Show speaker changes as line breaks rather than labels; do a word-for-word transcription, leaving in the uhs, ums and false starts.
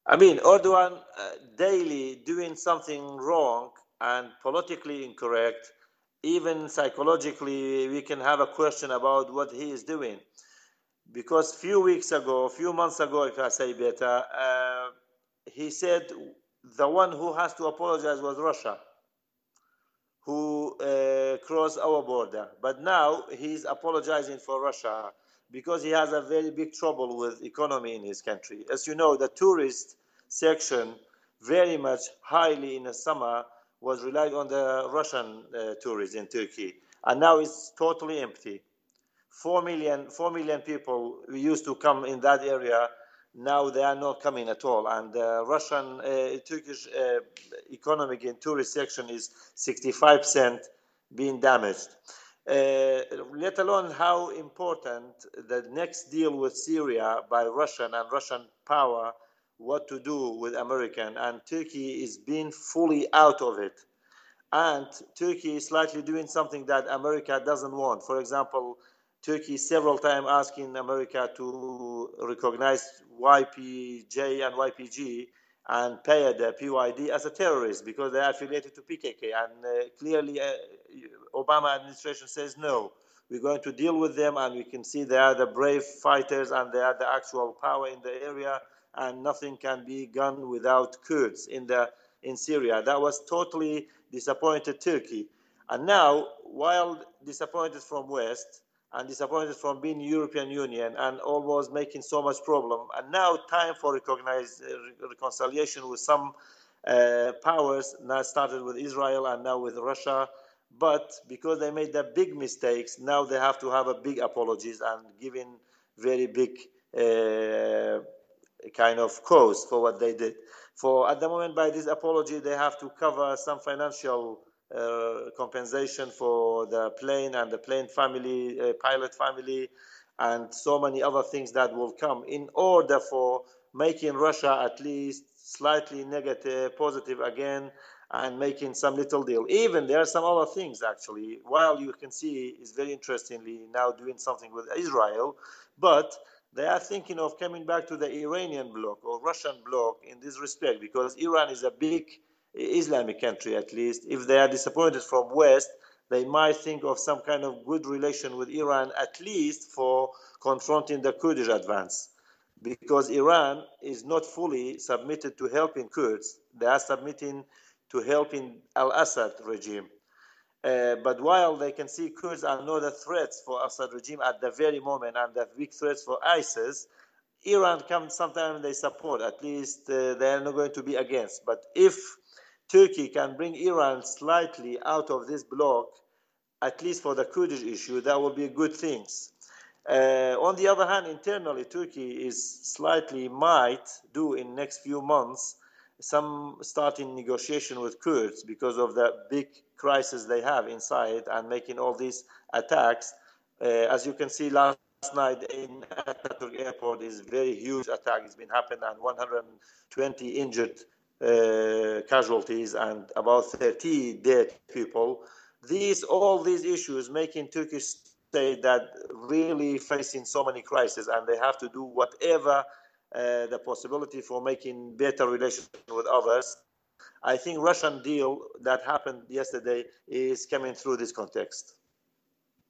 I mean, Erdogan uh, daily doing something wrong and politically incorrect. Even psychologically, we can have a question about what he is doing. Because few weeks ago, a few months ago, if I say better, uh, he said the one who has to apologize was Russia, who uh, crossed our border. But now he's apologizing for Russia because he has a very big trouble with economy in his country. As you know, the tourist section very much highly in the summer was relied on the Russian uh, tourists in Turkey, and now it's totally empty. Four million, four million people used to come in that area. Now they are not coming at all. And the Russian, uh, Turkish uh, economic and tourist section is sixty-five percent being damaged. Uh, let alone how important the next deal with Syria by Russian and Russian power, what to do with American. And Turkey is being fully out of it. And Turkey is slightly doing something that America doesn't want. For example, Turkey several times asking America to recognize Y P J and Y P G and pay the P Y D as a terrorist because they are affiliated to P K K. And uh, clearly, uh, Obama administration says no. We're going to deal with them, and we can see they are the brave fighters and they are the actual power in the area, and nothing can be done without Kurds in the in Syria. That was totally disappointed Turkey. And now, while disappointed from West and disappointed from being European Union and almost making so much problem, and now time for recognize, uh, reconciliation with some uh, powers, now started with Israel and now with Russia. But because they made the big mistakes, now they have to have a big apologies and giving very big uh, kind of cause for what they did. For at the moment, by this apology, they have to cover some financial uh, compensation for the plane and the plane family, uh, pilot family, and so many other things that will come in order for making Russia at least slightly negative, positive again, and making some little deal. Even there are some other things actually. While you can see is very interestingly now doing something with Israel, but they are thinking of coming back to the Iranian bloc or Russian bloc in this respect, because Iran is a big Islamic country, at least. If they are disappointed from West, they might think of some kind of good relation with Iran, at least for confronting the Kurdish advance. Because Iran is not fully submitted to helping Kurds. They are submitting to helping Al-Assad regime. Uh, but while they can see Kurds are not the threats for Assad regime at the very moment and the big threats for ISIS, Iran comes sometimes they support, at least uh, they are not going to be against. But if Turkey can bring Iran slightly out of this bloc, at least for the Kurdish issue, that will be good things. Uh, on the other hand, internally, Turkey is slightly might do in next few months some starting negotiation with Kurds because of the big crisis they have inside and making all these attacks. Uh, as you can see, last night in Atatürk airport is very huge attack. It's been happened and one hundred twenty injured uh, casualties and about thirty dead people. These all these issues making Turkish state that really facing so many crises, and they have to do whatever uh, the possibility for making better relations with others. I think Russian deal that happened yesterday is coming through this context.